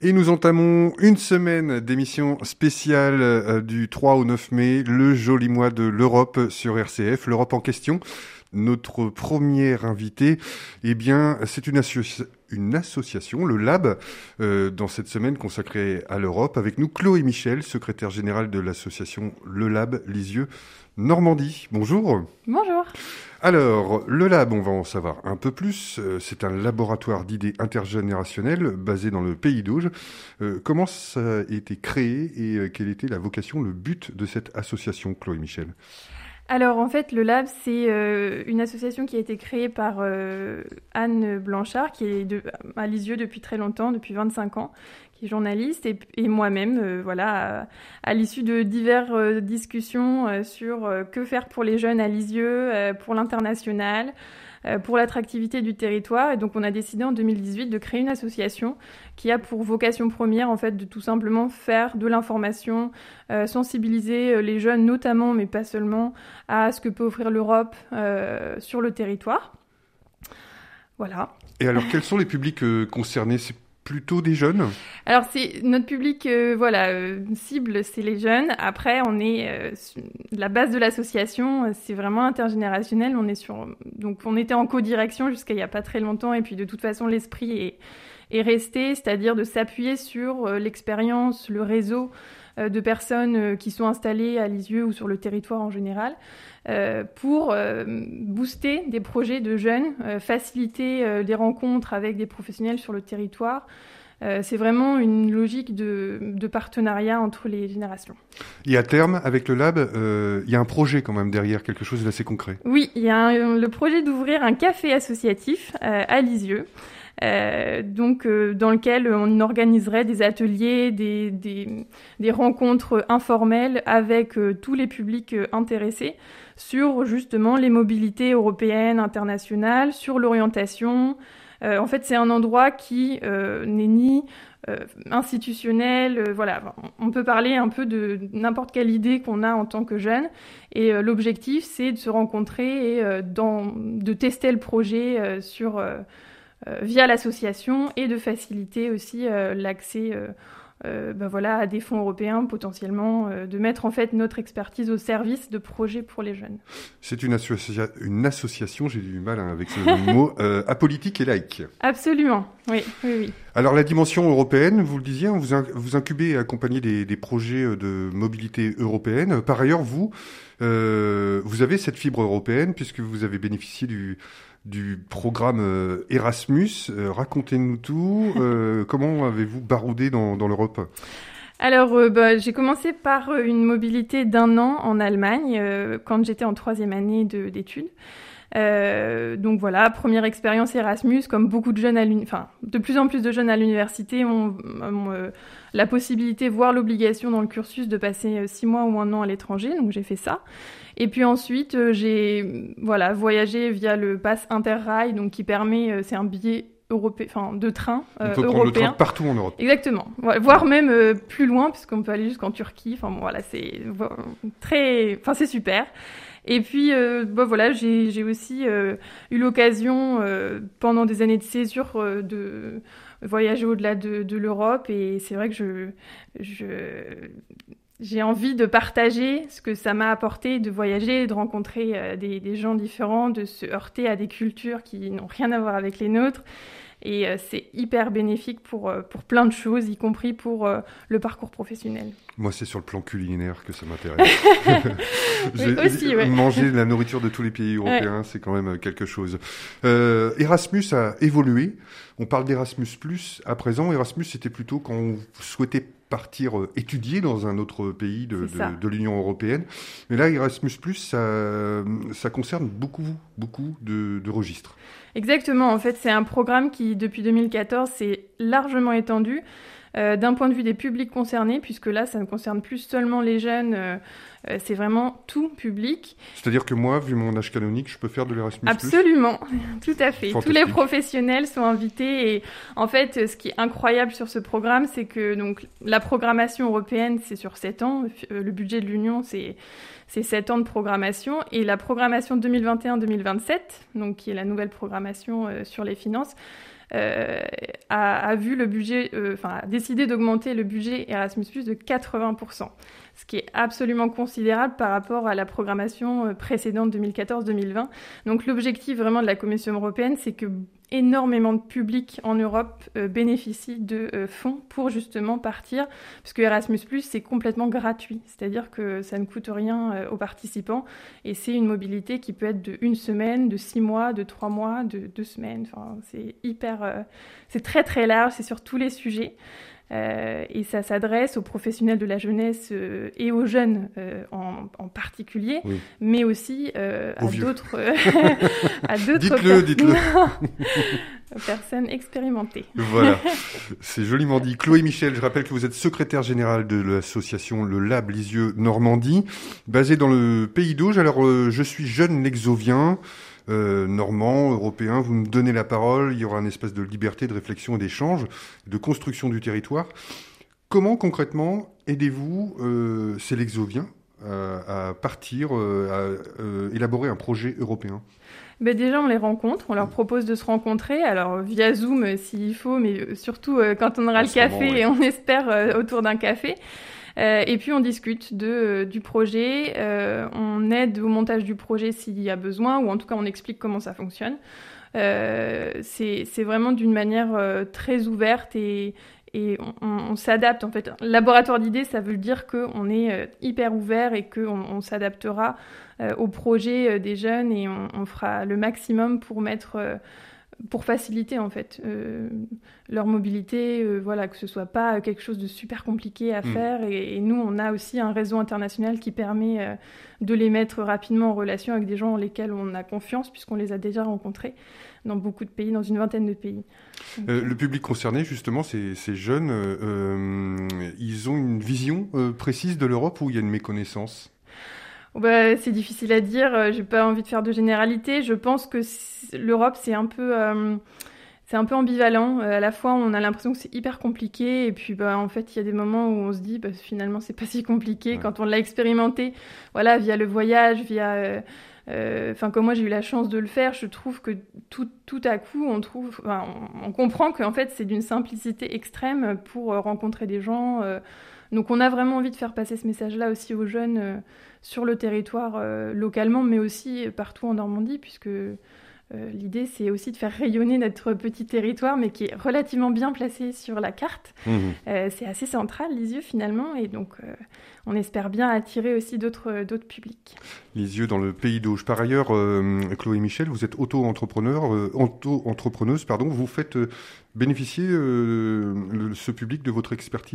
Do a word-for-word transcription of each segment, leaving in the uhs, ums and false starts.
Et nous entamons une semaine d'émission spéciale euh, du trois au neuf mai, le joli mois de l'Europe sur R C F. L'Europe en question, notre premier invité, eh bien, c'est une, associ- une association, le Lab, euh, dans cette semaine consacrée à l'Europe. Avec nous, Chloé Michel, secrétaire générale de l'association Le Lab Lisieux Normandie. Bonjour. Bonjour. Alors, le Lab, on va en savoir un peu plus. Euh, c'est un laboratoire d'idées intergénérationnelles basé dans le Pays d'Auge. Euh, comment ça a été créé et euh, quelle était la vocation, le but de cette association, Chloé Michel ? Alors en fait, le Lab, c'est euh, une association qui a été créée par euh, Anne Blanchard, qui est de, à Lisieux depuis très longtemps, depuis vingt-cinq ans, qui est journaliste, et, et moi-même, euh, voilà, à, à l'issue de diverses euh, discussions euh, sur euh, que faire pour les jeunes à Lisieux, euh, pour l'international, euh, pour l'attractivité du territoire. Et donc on a décidé en deux mille dix-huit de créer une association qui a pour vocation première en fait de tout simplement faire de l'information, euh, sensibiliser les jeunes notamment, mais pas seulement, à ce que peut offrir l'Europe euh, sur le territoire. Voilà. Et alors, quels sont les publics euh, concernés ? C'est plutôt des jeunes ? Alors, c'est notre public, euh, voilà, euh, cible, c'est les jeunes. Après, on est euh, la base de l'association, c'est vraiment intergénérationnel. On est sur, donc, on était en co-direction jusqu'à il y a pas très longtemps, et puis de toute façon, l'esprit est est resté, c'est-à-dire de s'appuyer sur euh, l'expérience, le réseau euh, de personnes euh, qui sont installées à Lisieux ou sur le territoire en général, euh, pour euh, booster des projets de jeunes, euh, faciliter euh, des rencontres avec des professionnels sur le territoire. Euh, c'est vraiment une logique de, de partenariat entre les générations. Et à terme, avec le Lab, euh, il y a un projet quand même derrière, quelque chose d'assez concret. Oui, il y a un, le projet d'ouvrir un café associatif euh, à Lisieux. Euh, donc euh, dans lequel on organiserait des ateliers, des, des, des rencontres informelles avec euh, tous les publics euh, intéressés sur justement les mobilités européennes, internationales, sur l'orientation. Euh, en fait, c'est un endroit qui euh, n'est ni euh, institutionnel. Euh, voilà, on peut parler un peu de n'importe quelle idée qu'on a en tant que jeune. Et euh, l'objectif, c'est de se rencontrer et euh, dans, de tester le projet euh, sur euh, Euh, via l'association et de faciliter aussi euh, l'accès euh, euh, ben voilà, à des fonds européens potentiellement, euh, de mettre en fait notre expertise au service de projets pour les jeunes. C'est une, associa- une association, j'ai du mal hein, avec ce mot, euh, apolitique et laïque. Absolument, oui, oui, oui. Alors la dimension européenne, vous le disiez, vous, in- vous incubez et accompagnez des, des projets de mobilité européenne. Par ailleurs, vous, euh, vous avez cette fibre européenne puisque vous avez bénéficié du... du programme euh, Erasmus. Euh, racontez-nous tout. Euh, comment avez-vous baroudé dans, dans l'Europe ? Alors, euh, bah, j'ai commencé par une mobilité d'un an en Allemagne, euh, quand j'étais en troisième année de, d'études. Euh, donc voilà, première expérience Erasmus, comme beaucoup de jeunes à l'uni- enfin, de plus en plus de jeunes à l'université ont, ont euh, la possibilité, voire l'obligation dans le cursus de passer six mois ou un an à l'étranger. Donc j'ai fait ça. Et puis ensuite, euh, j'ai voilà, voyagé via le pass Interrail, donc qui permet, euh, c'est un billet européen, enfin de train euh, On peut européen. prendre le train partout en Europe. Exactement, voire même euh, plus loin, puisqu'on peut aller jusqu'en Turquie. Enfin bon, voilà, c'est très, enfin c'est super. Et puis, euh, bon, voilà, j'ai, j'ai aussi euh, eu l'occasion, euh, pendant des années de césure, euh, de voyager au-delà de, de l'Europe. Et c'est vrai que je, je, j'ai envie de partager ce que ça m'a apporté, de voyager, de rencontrer euh, des, des gens différents, de se heurter à des cultures qui n'ont rien à voir avec les nôtres. Et euh, c'est hyper bénéfique pour, euh, pour plein de choses, y compris pour euh, le parcours professionnel. Moi, c'est sur le plan culinaire que ça m'intéresse. Oui, aussi, ouais. Manger de la nourriture de tous les pays européens, ouais. C'est quand même quelque chose. Euh, Erasmus a évolué. On parle d'Erasmus plus à présent. Erasmus, c'était plutôt quand on souhaitait partir étudier dans un autre pays de, de, de l'Union européenne. Mais là, Erasmus plus, ça, ça concerne beaucoup, beaucoup de, de registres. Exactement. En fait, c'est un programme qui, depuis deux mille quatorze, s'est largement étendu. Euh, d'un point de vue des publics concernés, puisque là, ça ne concerne plus seulement les jeunes, euh, euh, c'est vraiment tout public. C'est-à-dire que moi, vu mon âge canonique, je peux faire de l'Erasmus plus ? Absolument, tout à fait. Fantastique. Tous les professionnels sont invités. Et en fait, ce qui est incroyable sur ce programme, c'est que donc la programmation européenne, c'est sur sept ans. Le budget de l'Union, c'est c'est sept ans de programmation. Et la programmation deux mille vingt et un deux mille vingt-sept, donc qui est la nouvelle programmation euh, sur les finances, euh, a, a vu le budget, euh, enfin, a décidé d'augmenter le budget Erasmus plus de quatre-vingts pour cent. Ce qui est absolument considérable par rapport à la programmation précédente deux mille quatorze deux mille vingt. Donc l'objectif vraiment de la Commission européenne, c'est que énormément de publics en Europe euh, bénéficient de euh, fonds pour justement partir, parce que Erasmus plus, c'est complètement gratuit, c'est-à-dire que ça ne coûte rien euh, aux participants, et c'est une mobilité qui peut être de une semaine, de six mois, de trois mois, de deux semaines, enfin, c'est hyper, euh, c'est très très large, c'est sur tous les sujets. Euh, et ça s'adresse aux professionnels de la jeunesse euh, et aux jeunes euh, en, en particulier, oui. mais aussi euh, à, d'autres, euh, à d'autres dites-le, per- dites-le. personnes expérimentées. Voilà, c'est joliment dit. Chloé Michel, je rappelle que vous êtes secrétaire générale de l'association Le Lab Lisieux Normandie, basée dans le Pays d'Auge. Alors, euh, je suis jeune lexovien, Euh, normand, européen, vous me donnez la parole, il y aura un espace de liberté, de réflexion et d'échange, de construction du territoire. Comment concrètement aidez-vous euh, ces lexoviens à, à partir, euh, à euh, élaborer un projet européen ? Ben déjà, on les rencontre, on leur propose de se rencontrer, alors via Zoom euh, s'il faut, mais surtout euh, quand on aura en le café, moment, ouais. et on espère euh, autour d'un café. Euh, et puis on discute de, euh, du projet, euh, on aide au montage du projet s'il y a besoin, ou en tout cas on explique comment ça fonctionne. Euh, c'est, c'est vraiment d'une manière euh, très ouverte et, et on, on s'adapte en fait. Laboratoire d'idées, ça veut dire qu'on est euh, hyper ouvert et qu'on on s'adaptera euh, au projet euh, des jeunes et on, on fera le maximum pour mettre... Euh, pour faciliter en fait euh, leur mobilité, euh, voilà, que ce soit pas quelque chose de super compliqué à faire. Mmh. Et, et nous, on a aussi un réseau international qui permet euh, de les mettre rapidement en relation avec des gens en lesquels on a confiance, puisqu'on les a déjà rencontrés dans beaucoup de pays, dans une vingtaine de pays. Donc, euh, le public concerné, justement, ces, ces jeunes, euh, ils ont une vision euh, précise de l'Europe ou il y a une méconnaissance ? Bah, c'est difficile à dire, j'ai pas envie de faire de généralité. Je pense que l'Europe, c'est un peu, euh, c'est un peu ambivalent. À la fois, on a l'impression que c'est hyper compliqué, et puis bah, en fait, il y a des moments où on se dit, bah, finalement, c'est pas si compliqué. Ouais. Quand on l'a expérimenté, voilà, via le voyage, via... Euh, euh, enfin, comme moi, j'ai eu la chance de le faire, je trouve que tout, tout à coup, on, trouve, enfin, on, on comprend qu'en fait, c'est d'une simplicité extrême pour euh, rencontrer des gens. Euh, donc, on a vraiment envie de faire passer ce message-là aussi aux jeunes euh, sur le territoire euh, localement, mais aussi partout en Normandie, puisque euh, l'idée, c'est aussi de faire rayonner notre petit territoire, mais qui est relativement bien placé sur la carte. Mmh. Euh, c'est assez central, Lisieux, finalement, et donc euh, on espère bien attirer aussi d'autres, d'autres publics. Lisieux dans le Pays d'Auge. Par ailleurs, euh, Chloé Michel, vous êtes auto-entrepreneur, euh, auto-entrepreneuse, pardon, vous faites euh, bénéficier euh, le, ce public de votre expertise ?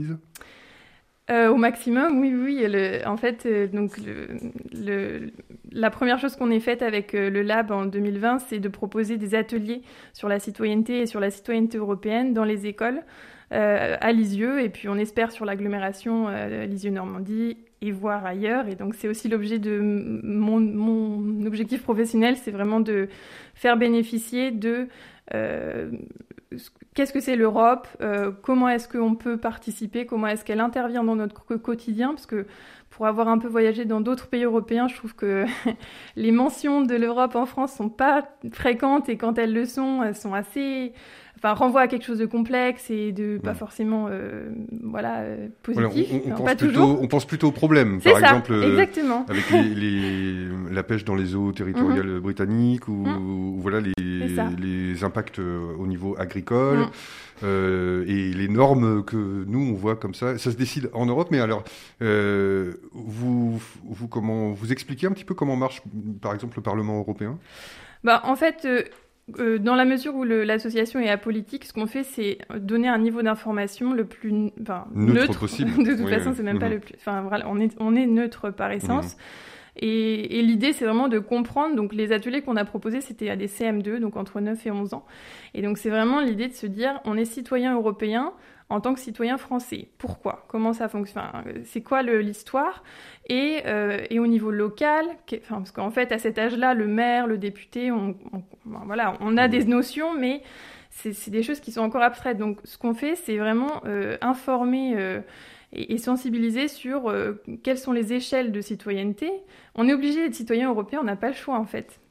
Euh, au maximum, oui, oui. Le, en fait, euh, donc le, le, la première chose qu'on ait faite avec euh, le Lab en deux mille vingt, c'est de proposer des ateliers sur la citoyenneté et sur la citoyenneté européenne dans les écoles euh, à Lisieux, et puis on espère sur l'agglomération euh, Lisieux-Normandie et voire ailleurs. Et donc c'est aussi l'objet de mon, mon objectif professionnel, c'est vraiment de faire bénéficier de euh, qu'est-ce que c'est l'Europe, euh, comment est-ce qu'on peut participer, comment est-ce qu'elle intervient dans notre quotidien, parce que pour avoir un peu voyagé dans d'autres pays européens, je trouve que les mentions de l'Europe en France sont pas fréquentes, et quand elles le sont, elles sont assez... Enfin, renvoient à quelque chose de complexe et de pas forcément euh, voilà, euh, positif. Voilà, on, on, non, pense pas plutôt, toujours. on pense plutôt aux problèmes, c'est par ça, exemple, exactement. Euh, avec les, les, la pêche dans les eaux territoriales mmh. britanniques, ou, mmh. ou voilà, les, les impacts au niveau agricole. Mmh. Euh, et les normes que nous on voit comme ça, ça se décide en Europe. Mais alors, euh, vous, vous comment vous expliquez un petit peu comment marche, par exemple, le Parlement européen ? Bah, en fait. Euh... Euh, dans la mesure où le, l'association est apolitique, ce qu'on fait, c'est donner un niveau d'information le plus enfin, neutre, neutre possible. De toute oui, façon, oui. c'est même mmh. pas le plus. Enfin, voilà, on est on est neutre par essence. Mmh. Et, et l'idée, c'est vraiment de comprendre. Donc, les ateliers qu'on a proposés, c'était à des C M deux, donc entre neuf et onze ans. Et donc, c'est vraiment l'idée de se dire, on est citoyen européen en tant que citoyen français. Pourquoi ? Comment ça fonctionne ? Enfin, c'est quoi le, l'histoire ? Et, euh, et au niveau local, enfin, parce qu'en fait, à cet âge-là, le maire, le député, on, on, voilà, on a des notions, mais c'est, c'est des choses qui sont encore abstraites. Donc, ce qu'on fait, c'est vraiment euh, informer euh, et, et sensibiliser sur euh, quelles sont les échelles de citoyenneté. On est obligé d'être citoyen européen, on n'a pas le choix, en fait.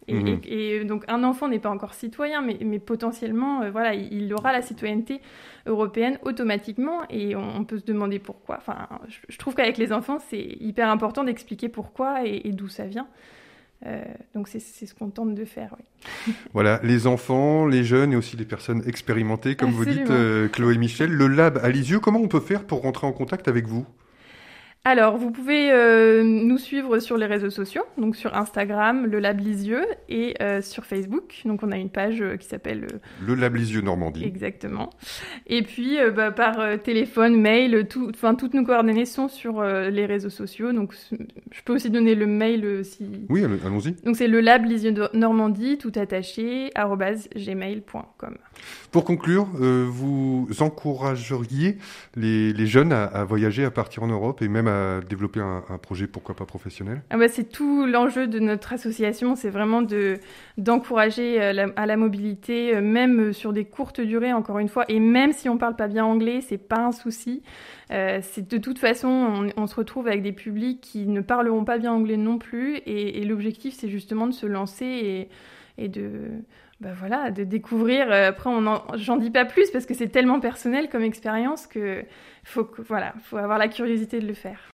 Et, mmh. et, et donc un enfant n'est pas encore citoyen, mais, mais potentiellement, euh, voilà, il, il aura la citoyenneté européenne automatiquement, et on, on peut se demander pourquoi. Enfin, je, je trouve qu'avec les enfants, c'est hyper important d'expliquer pourquoi et, et d'où ça vient. Euh, donc c'est, c'est ce qu'on tente de faire, oui. Voilà, les enfants, les jeunes et aussi les personnes expérimentées, comme Absolument. Vous dites, euh, Chloé Michel. Le Lab à Lisieux, comment on peut faire pour rentrer en contact avec vous ? Alors, vous pouvez euh, nous suivre sur les réseaux sociaux, donc sur Instagram, le Lab Lisieux, et euh, sur Facebook. Donc, on a une page euh, qui s'appelle... Euh... Le Lab Lisieux Normandie. Exactement. Et puis, euh, bah, par euh, téléphone, mail, tout, enfin, toutes nos coordonnées sont sur euh, les réseaux sociaux. Donc, je peux aussi donner le mail euh, si... Oui, allons-y. Donc, c'est le Lab Lisieux Normandie, tout attaché, arobase gmail point com. Pour conclure, euh, vous encourageriez les, les jeunes à, à voyager, à partir en Europe et même à développer un, un projet, pourquoi pas professionnel ? Ah bah, c'est tout l'enjeu de notre association, c'est vraiment de, d'encourager à la, à la mobilité, même sur des courtes durées, encore une fois, et même si on parle pas bien anglais, c'est pas un souci. Euh, c'est de toute façon, on, on se retrouve avec des publics qui ne parleront pas bien anglais non plus, et, et l'objectif, c'est justement de se lancer et, et de... Bah voilà, de découvrir. Après, on en, j'en dis pas plus parce que c'est tellement personnel comme expérience que faut, voilà, faut avoir la curiosité de le faire.